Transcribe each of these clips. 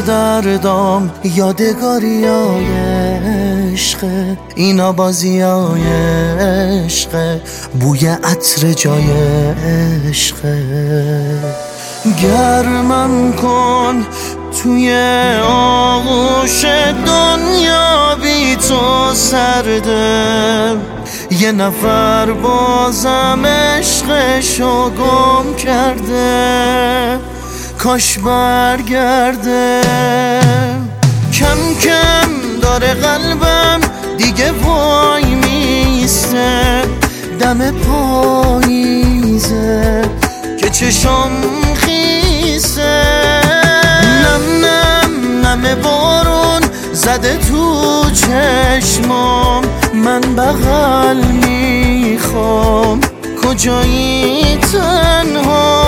سردردام یادگاریای عشقه، اینا بازیای عشقه، بوی عطر جای عشقه. گرمم کن توی آغوش دنیا، بی تو سرده، یه نفر بازم عشقشو گم کرده، کاش برگرده. کم کم داره قلبم دیگه وای میسته، دم پاییزه که چشم خیسه. نم نم نم بارون زده تو چشمام، من بغل میخوام، کجایی تنها؟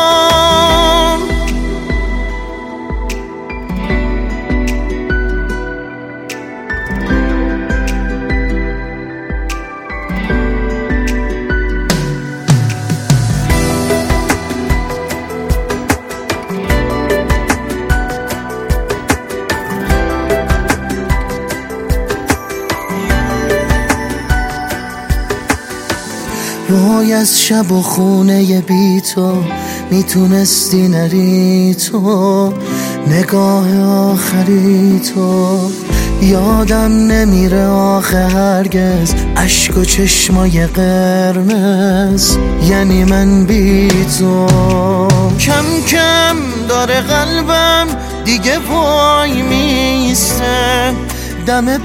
وای از شب و خونه بی تو، میتونستی نری تو، نگاه آخری تو. یادم نمیره آخه هرگز اشک و چشمای قرمز، یعنی من بی تو. کم کم داره قلبم دیگه وای میسته، دم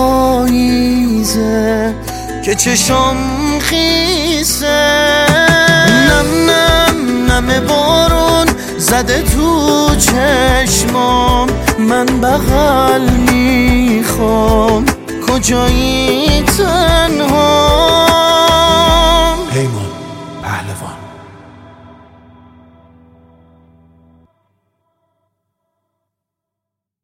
پاییزه که چشم خیسه. نم نم نم بارون زده تو چشمام، من بغل میخوام، کجایی تنها؟